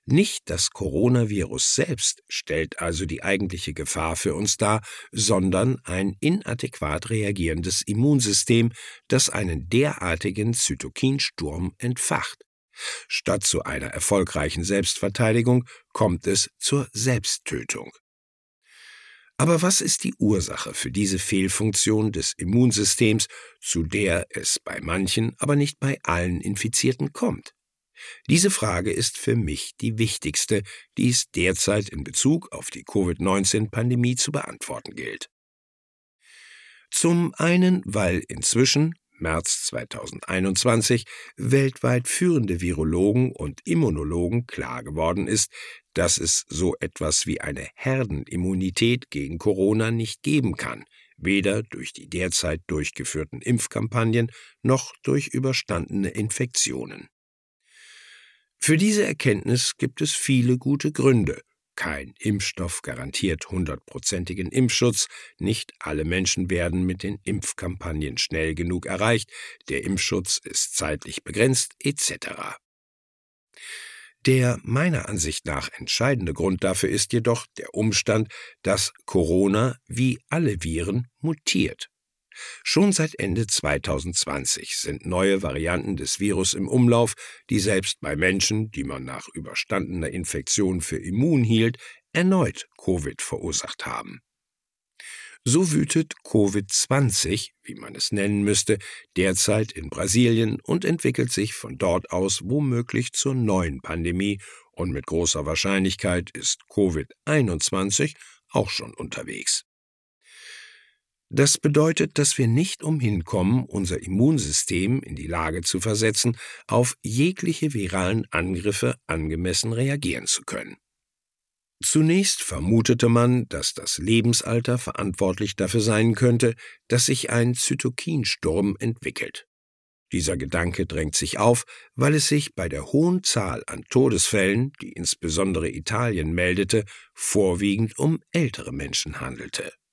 Nicht das Coronavirus selbst stellt also die eigentliche Gefahr für uns dar, sondern ein inadäquat reagierendes Immunsystem, das einen derartigen Zytokinsturm entfacht. Statt zu einer erfolgreichen Selbstverteidigung kommt es zur Selbsttötung. Aber was ist die Ursache für diese Fehlfunktion des Immunsystems, zu der es bei manchen, aber nicht bei allen Infizierten kommt? Diese Frage ist für mich die wichtigste, die es derzeit in Bezug auf die Covid-19-Pandemie zu beantworten gilt. Zum einen, weil inzwischen, März 2021, weltweit führende Virologen und Immunologen klar geworden ist, dass es so etwas wie eine Herdenimmunität gegen Corona nicht geben kann, weder durch die derzeit durchgeführten Impfkampagnen noch durch überstandene Infektionen. Für diese Erkenntnis gibt es viele gute Gründe. Kein Impfstoff garantiert 100%igen Impfschutz, nicht alle Menschen werden mit den Impfkampagnen schnell genug erreicht, der Impfschutz ist zeitlich begrenzt, etc. Der meiner Ansicht nach entscheidende Grund dafür ist jedoch der Umstand, dass Corona wie alle Viren mutiert. Schon seit Ende 2020 sind neue Varianten des Virus im Umlauf, die selbst bei Menschen, die man nach überstandener Infektion für immun hielt, erneut Covid verursacht haben. So wütet Covid-20, wie man es nennen müsste, derzeit in Brasilien und entwickelt sich von dort aus womöglich zur neuen Pandemie, und mit großer Wahrscheinlichkeit ist Covid-21 auch schon unterwegs. Das bedeutet, dass wir nicht umhin kommen, unser Immunsystem in die Lage zu versetzen, auf jegliche viralen Angriffe angemessen reagieren zu können. Zunächst vermutete man, dass das Lebensalter verantwortlich dafür sein könnte, dass sich ein Zytokinsturm entwickelt. Dieser Gedanke drängt sich auf, weil es sich bei der hohen Zahl an Todesfällen, die insbesondere Italien meldete, vorwiegend um ältere Menschen handelte.